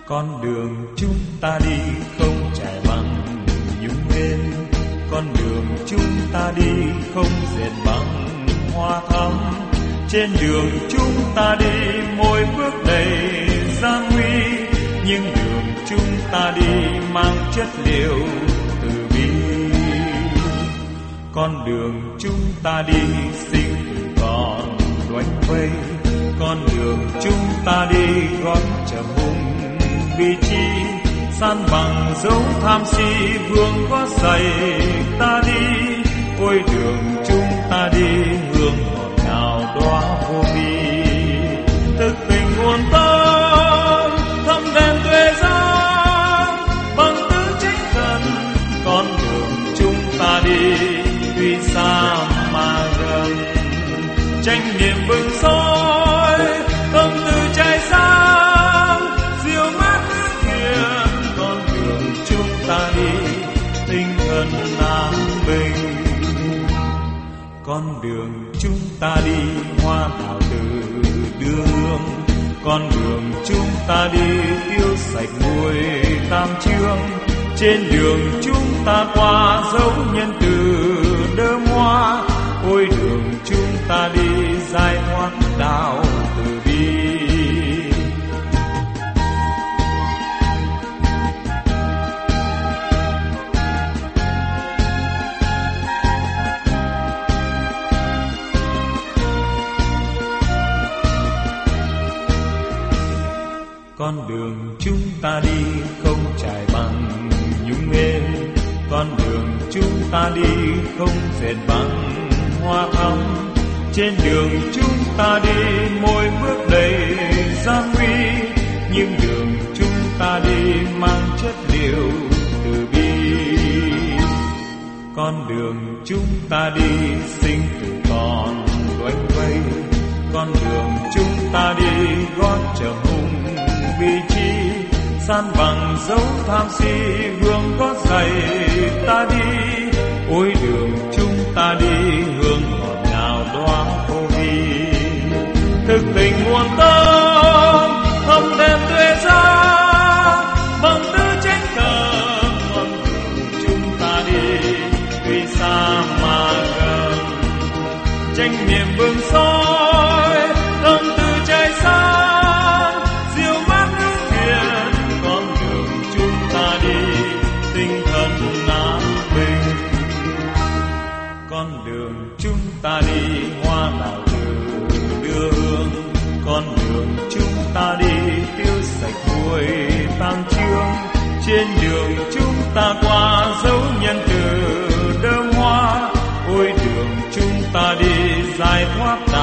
Con đường chúng ta đi không trải bằng nhung lên, con đường chúng ta đi không dệt bằng hoa thắm. Trên đường chúng ta đi mỗi bước đầy gian nguy, nhưng đường chúng ta đi mang chất liệu từ bi. Con đường chúng ta đi sinh tử còn loanh quay, con đường chúng ta đi gót trầm hùng vì chi. San bằng dấu tham si vương có dạy ta đi, ôi đường chúng ta đi hương ngọt ngào đóa vô vi. Thực tình nguồn tâm thâm đen tuệ giác, bằng tứ trách cần con đường chúng ta đi tuy xa mà gần. Tranh niệm bừng soi tâm tư cháy sáng, diệu mát nước thiền con đường chúng ta đi tinh thần an bình. Con đường chúng ta đi hoa thảo từ đưa hương, con đường chúng ta đi tiêu sạch mùi tam chương. Trên đường chúng ta qua dấu nhân từ đơm hoa, ôi đường chúng ta đi giải thoát đạo từ bi. Con đường chúng ta đi không trải bằng nhung êm, con đường chúng ta đi không dệt bằng hoa thắm. Trên đường chúng ta đi mỗi bước đầy gian nguy, nhưng đường chúng ta đi mang chất liệu từ bi. Con đường chúng ta đi sinh tử còn loanh quay, con đường chúng ta đi gót trầm hùng vì chi. San bằng dấu tham si vương có dạy ta đi, ôi đường chúng ta đi hương ngọt ngào đóa vô vi. Thực tình nguồn tâm thâm đen tuệ giác, bằng tứ chánh cần con đường chúng ta đi tuy xa mà gần. Tranh niệm bừng soi tâm tư cháy sáng, diệu mát nước thiền con đường chúng ta đi tinh thần an bình. Con đường chúng ta đi hoa đào từ đưa hương, con đường chúng ta đi tiêu sạch mùi tam chương. Trên đường chúng ta qua dấu nhân từ đơm hoa, ôi đường chúng ta đi giải thoát